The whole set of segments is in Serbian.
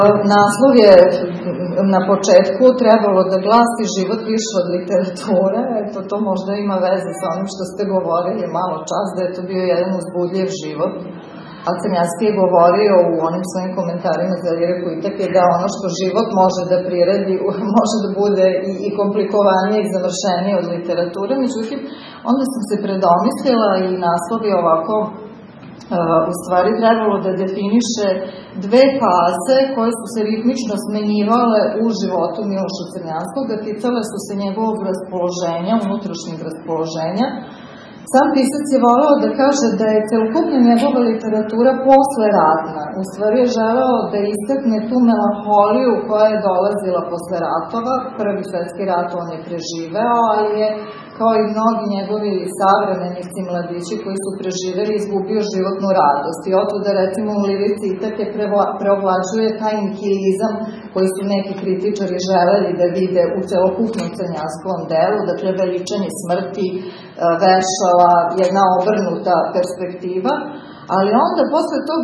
Naslov je na početku trebalo da glasi život više od literature. Eto, to možda ima veze sa onim što ste govorili malo čas, da je to bio jedan uzbudljiv život. A Crnjanski je govorio u onim svojim komentarima za Liriku Itake da ono što život može da priredi, može da bude i komplikovanije i završenije od literature. Međutim, onda sam se predomislila i naslov je ovako u stvari trebalo da definiše dve faze koje su se ritmično smenjivale u životu Miloša Crnjanskog, ticale su se njegovog raspoloženja, unutrašnjeg raspoloženja. Sam pisac je voleo da kaže da je celokupna njegova literatura posle ratna. U stvari je želeo da istakne tu melanholiju koja je dolazila posle ratova. Prvi svetski rat on je preživeo, ali je kao i mnogi njegovi savremenici mladići koji su preživeli, izgubio životnu radost. I oto da recimo u Lirici Itake preovlađuje taj nihilizam koji su neki kritičari želeli da vide u celokupnom crnjanskovom delu, dakle veličanje smrti, vešala, jedna obrnuta perspektiva. Ali onda, posle tog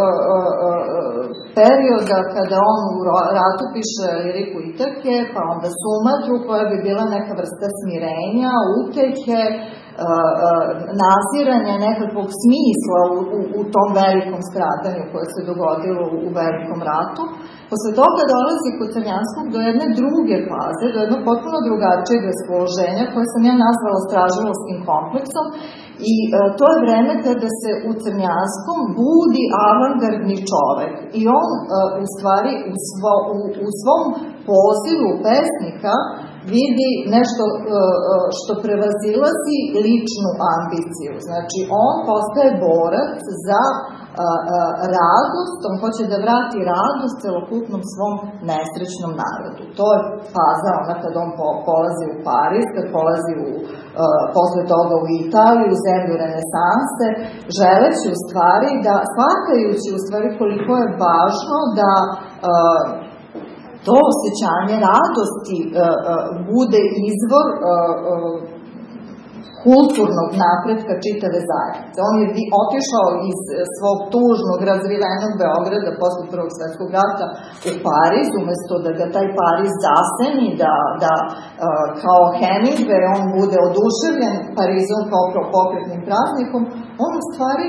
perioda kada on u ratu piše Liriku Itake, pa onda Sumatru, koja bi bila neka vrsta smirenja, utehe, naziranja nekakvog smisla u tom velikom stradanju koje se dogodilo u velikom ratu. Posle toga dolazi kod Crnjanskog do jedne druge faze, do jednog potpuno drugačijeg raspoloženja, koje sam ja nazvala stražilovskim kompleksom, i to je vreme kada se u Crnjanskom budi avangardni čovek. I on u stvari u svom pozivu pesnika vidi nešto što prevazilazi ličnu ambiciju. Znači, on postaje borac za radost, on hoće da vrati radost celokupnom svom nesrećnom narodu. To je faza ona kad on polazi u Pariz, kad polazi posle toga u Italiju, u zemlju renesanse, želeći u stvari da, shvatajući u stvari koliko je važno da to osjećanje radosti bude izvor kulturnog napretka čitave zajednice. On je otišao iz svog tužnog, razrivenog Beograda posle Prvog svetskog rata u Pariz, umesto da ga taj Pariz zaseni, da kao Hemingway on bude oduševljen Parizom kao pokretnim praznikom, on u stvari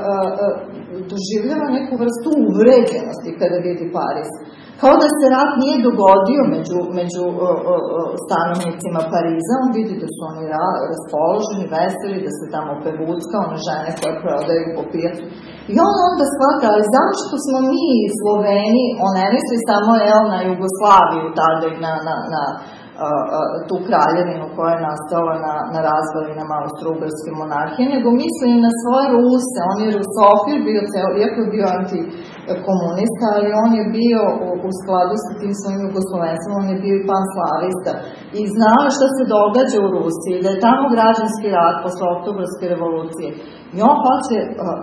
doživljava neku vrstu uvređenosti kada vidi Pariz. Kao da se rat nije dogodio među stanovnicima Pariza, on vidi da su oni raspoloženi, veseli, da se tamo pevucka, one žene koje prodaju po pijacu. I on onda shvata, ali zašto smo mi Sloveni, on ne misli samo na Jugoslaviju tada i na tu kraljevinu koja je nastala na razvalinama Austro-Ugarske monarhije, nego misli i na svoje Ruse. On je rusofil bio, iako je bio antikomunista, ali on je bio u skladu sa tim svojim jugoslovenstvom, on je bio i panslavista. I znao šta se događa u Rusiji, da je tamo građanski rat posle Oktobarske revolucije. I on hoće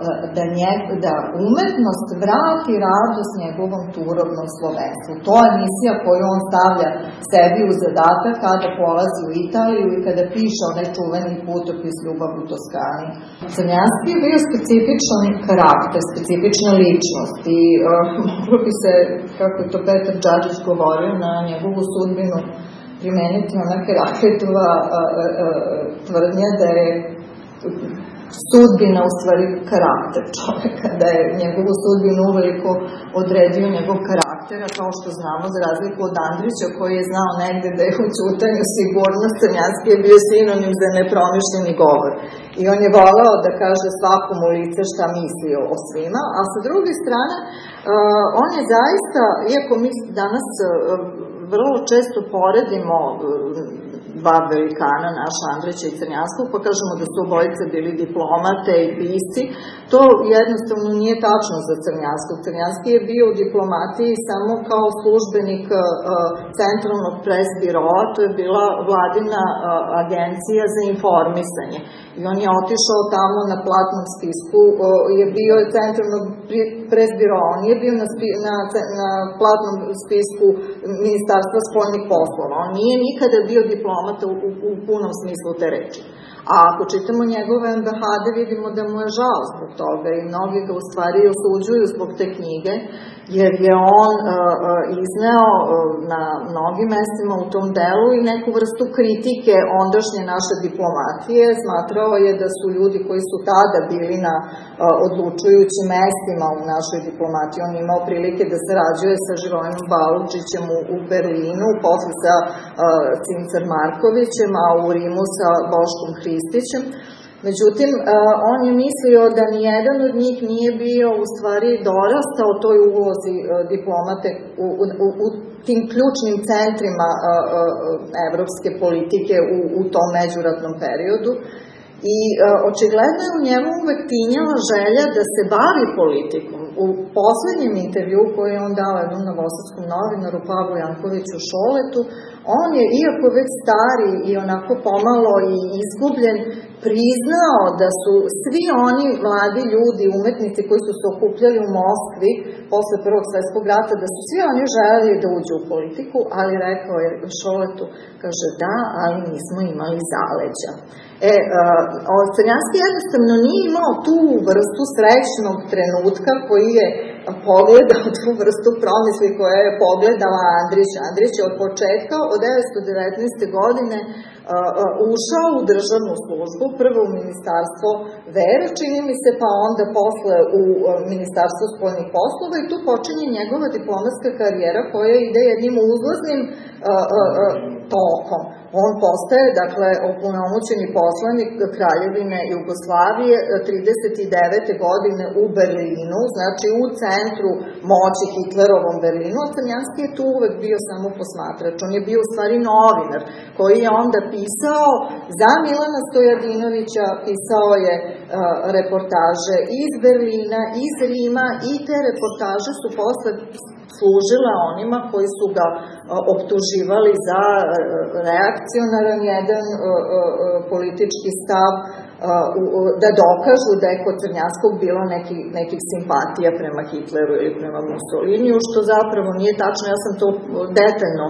da umetnost vrati radost njegovom turobnom slovenstvu. To je misija koju on stavlja sebi u zadatak kada polazi u Italiju i kada piše onaj čuveni putopis Ljubav u Toskani. Crnjanski je bio specifičan karakter, specifična ličnost i moglo bi se, kako je to Petar Đađić govorio, na njegovu sudbinu primeniti ona Herakletova tvrdnja da je sudbina u stvari karakter čoveka, da je njegovu sudbinu uveliko odredio njegov karaktera, kao što znamo, za razliku od Andrića koji je znao negde da je u ćutanju sigurnost, Crnjanski je bio sinonim za nepromišljeni govor. I on je voleo da kaže svakom u lice šta misli o svima, a sa druge strane, on je zaista, iako mi danas vrlo često poredimo dva velikana, naša Andrića i Crnjanskog, pa kažemo da su obojice bili diplomate i pisci, to jednostavno nije tačno za Crnjanskog. Crnjanski je bio u diplomatiji samo kao službenik centralnog pres biroa, to je bila vladina agencija za informisanje. I on je otišao tamo na platnom spisku, bio je centralnog pres biroa, on nije bio na platnom spisku Ministarstva spoljnih poslova, on nije nikada bio diplomata u punom smislu te reči. A ako čitamo njegove ambahade, vidimo da mu je žao zbog toga i mnogi ga u stvari osuđuju zbog te knjige, jer je on izneo na mnogim mestima u tom delu i neku vrstu kritike ondašnje naše diplomatije. Smatrao je da su ljudi koji su tada bili na odlučujućim mestima u našoj diplomatiji. On imao prilike da sarađuje sa Živojinom Baludžićem u Berlinu, posle sa Cincar Markovićem, a u Rimu sa Boškom Hristićem. Međutim, on je mislio da nijedan od njih nije bio u stvari dorastao toj ulozi diplomate u tim ključnim centrima evropske politike u tom međuratnom periodu. I očigledno je u njemu uvek tinjala želja da se bavi politikom. U poslednjem intervju koji je on dao jednom novosadskom novinaru Pavlu Jankoviću Šoletu, on je, iako već stari i onako pomalo i izgubljen, priznao da su svi oni mladi ljudi, umetnici koji su se okupljali u Moskvi posle Prvog svetskog rata, da su svi oni želeli da uđu u politiku, ali rekao je Šoletu, kaže da, ali nismo imali zaleđa. Crnjanski jednostavno nije imao tu vrstu srećnog trenutka koji je pogledao, tu vrstu promisli koja je pogledala Andrić. Andrić je od početka, od 1919. godine, ušao u državnu službu, prvo u Ministarstvo vere, čini mi se, pa onda posle u Ministarstvo spoljnih poslova i tu počinje njegova diplomatska karijera koja ide jednim uzlaznim tokom. On postaje, dakle, opunomoćeni poslanik Kraljevine Jugoslavije 39. godine u Berlinu, znači u centru moći Hitlerovom Berlinu, a Crnjanski je tu uvek bio samo posmatrač. On je bio u stvari novinar koji je onda pisao za Milana Stojadinovića, pisao je reportaže iz Berlina, iz Rima i te reportaže su posle služile onima koji su ga optuživali za reakcionaran jedan politički stav, da dokažu da je kod Crnjanskog bilo nekih simpatija prema Hitleru ili prema Mussoliniju, što zapravo nije tačno. Ja sam to detaljno,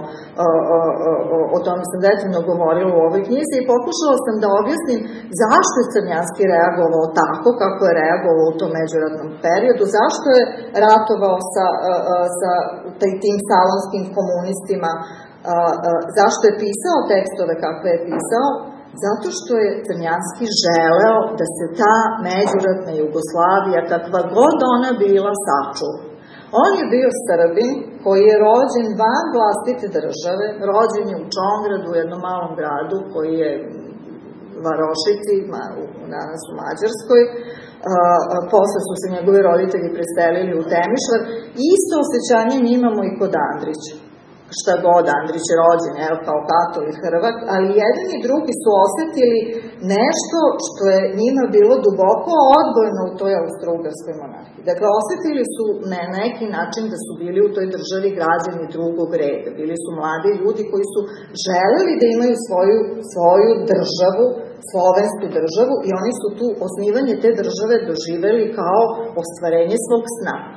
o tome sam detaljno govorila u ovoj knjizi i pokušala sam da objasnim zašto je Crnjanski reagovao tako kako je reagovao u tom međuratnom periodu, zašto je ratovao sa tim salonskim komunistima, zašto je pisao tekstove kakve je pisao. Zato što je Crnjanski želeo da se ta međuratna Jugoslavija, kakva god ona bila, sačuva. On je bio Srbin koji je rođen van vlastite države, rođen je u Čongradu, u jednom malom gradu koji je Varošici, danas u Mađarskoj. Posle su se njegovi roditelji preselili u Temišvar. Isto osjećanje mi imamo i kod Andrića. Šta god, Andrić je rođen, kao katolik Hrvat, ali jedan i drugi su osetili nešto što je njima bilo duboko odbojno u toj austrougarskoj monarhiji. Dakle, osetili su na neki način da su bili u toj državi građani drugog reda. Bili su mladi ljudi koji su želeli da imaju svoju državu, slovensku državu, i oni su tu osnivanje te države doživeli kao ostvarenje svog sna.